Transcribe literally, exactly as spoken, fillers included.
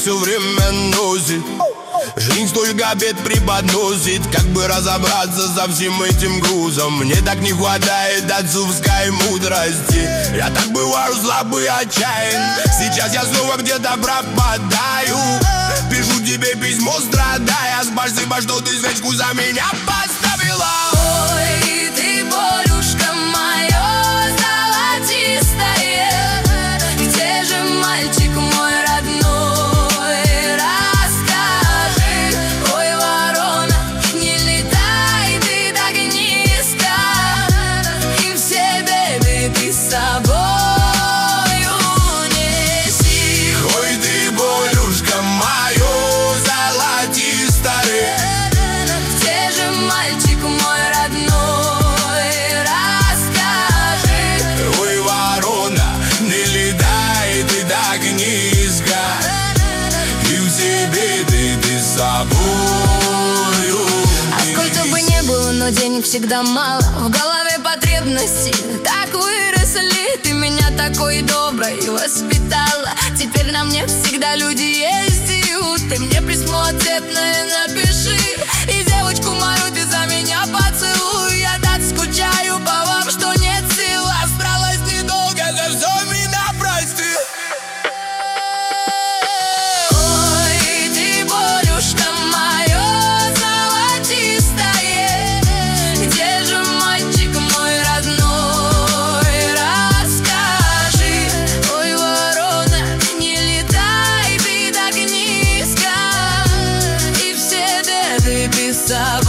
все время носит. Жизнь столько бед преподносит. Как бы разобраться со всем этим грузом? Мне так не хватает отцовской мудрости. Я так бываю слабый и отчаян. Сейчас я снова где-то пропадаю. Пишу тебе письмо, страдая. Спасибо, что ты свечку за меня поставила. Ой, ты, Полюшка моё золотистое, где же мальчик мой родной? Расскажи. Ой, ворона, не летай ты так низко, и все беды ты с собою неси. Ой, ты, Полюшка моё золотистое, где же мальчик мой родной? Расскажи. ой, ворона, не летай ты так низко, и все беды ты с собою. А сколько бы ни было, но денег всегда мало. В голове потребности так выросли. Ты меня такой доброй воспитала. Теперь на мне всегда люди ездят. Ты мне письмо ответное напиши, и девочку мою ты за меня поцелуй. Я так скучаю по вам, что нет сил. Осталось недолго, за все меня прости. Ой, ты, Полюшка моё золотистое, где же мальчик мой родной? Расскажи. Ой, ворона, не летай ты так низко, и все беды ты с собой